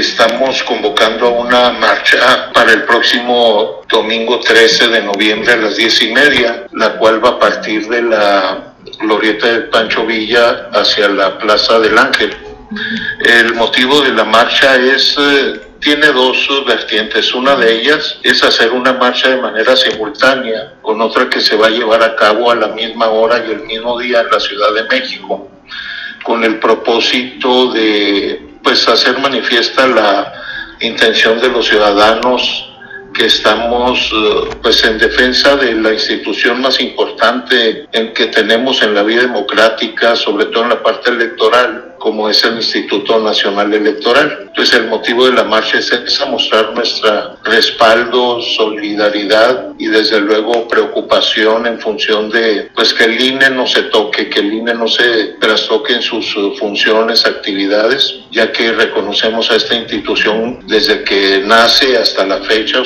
estamos convocando a una marcha para el próximo domingo 13 de noviembre a las 10:30, la cual va a partir de la glorieta de Pancho Villa hacia la Plaza del Ángel. El motivo de la marcha tiene dos vertientes. Una de ellas es hacer una marcha de manera simultánea con otra que se va a llevar a cabo a la misma hora y el mismo día en la Ciudad de México, con el propósito de hacer manifiesta la intención de los ciudadanos que estamos en defensa de la institución más importante que tenemos en la vida democrática, sobre todo en la parte electoral, como es el Instituto Nacional Electoral. Entonces el motivo de la marcha es mostrar nuestro respaldo, solidaridad y desde luego preocupación en función de que el INE no se toque, que el INE no se trastoque en sus funciones, actividades, ya que reconocemos a esta institución desde que nace hasta la fecha.